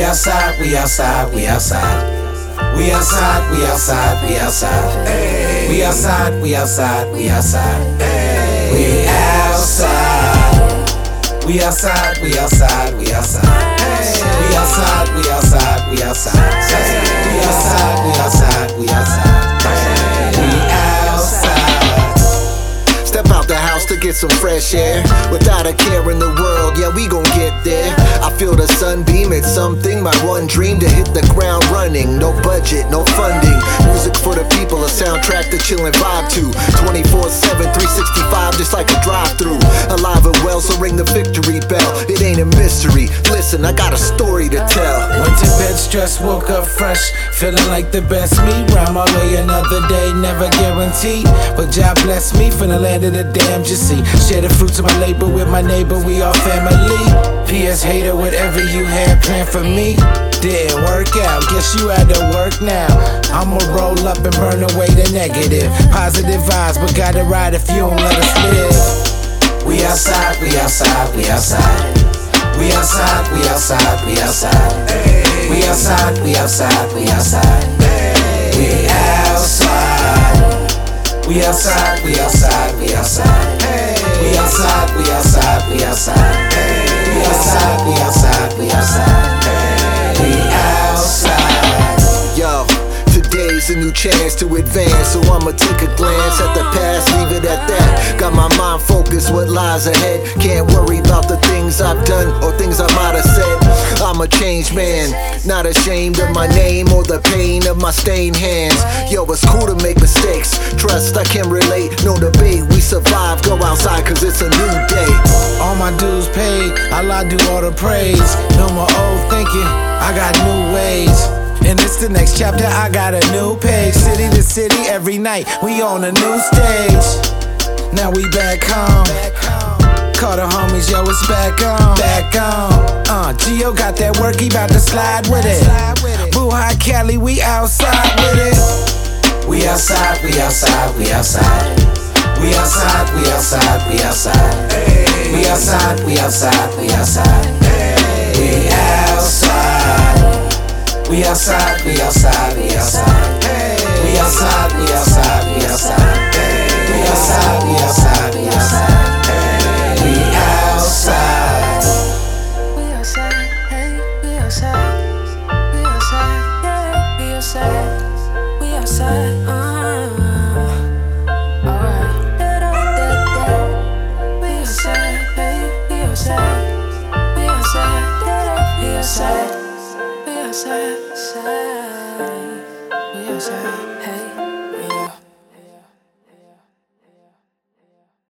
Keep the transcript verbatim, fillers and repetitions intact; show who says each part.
Speaker 1: outside, we outside, we outside. We outside, we outside, we outside. Hey. We outside, we outside, we outside. Hey. We outside. We outside, we outside, we outside. Hey. We outside, we outside, we outside. Hey. We outside, we outside, we outside. Hey. We outside.
Speaker 2: Step out the house to get some fresh air. Without a care in the world, yeah, we gon' get there. I feel the sunbeam, it's something. My one dream to hit the ground running. No budget, no funding. Music for the people, a soundtrack to chill and vibe to. twenty-four seven, three sixty-five, just like a drive-through. Alive and well, so ring the victory bell. It ain't a mystery. Listen, I got a story to tell.
Speaker 1: Went to bed stressed, woke up fresh, feeling like the best me. Round my way another day, never guaranteed. But God bless me from the land of the damned, you see. Share the fruits of my labor with my neighbor, we all family. P S hater, whatever you had planned for me didn't work out, guess you had to work now. I'ma roll up and burn away the negative. Positive vibes, but gotta ride if you don't let us live. We outside, we outside, we outside. We outside, we outside, we outside. Hey. We outside, we outside, we outside. Hey. We outside. We outside, we outside, we outside. Hey. We outside, we outside, we outside. Hey. We outside, we outside, we outside. Hey. We outside.
Speaker 2: Yo, today's a new chance to advance, so I'ma take a glance at the past, leave it at that. Got my mind focused, what lies ahead. Can't worry about the things I've done or things I might have said. I'm a changed man, not ashamed of my name or the pain of my stained hands. Yo, it's cool to make mistakes. Trust, I can relate, no debate. We survive, go outside cause it's a new day.
Speaker 1: All my dues paid, Allah do all the praise. No more old thinking, I got new ways. And it's the next chapter, I got a new page. City to city, every night, we on a new stage. Now we back home. Call the homies, yo, it's back on. Back on. Uh, Gio got that work, he bout to slide with it. Boo High Cali, we outside with it. We outside, we outside, we outside. We outside, we outside, we outside. Hey. We outside, we outside, we outside. Hey. We outside. We outside, we outside, we outside. Hey. We outside, we outside, we outside. Hey. We outside, we outside, we outside. Hey. We outside.
Speaker 3: We outside, hey, we outside. We outside, yeah, we outside. We outside, uh. Alright. We outside, hey, we outside. We outside, yeah, we outside. We outside, outside. We outside.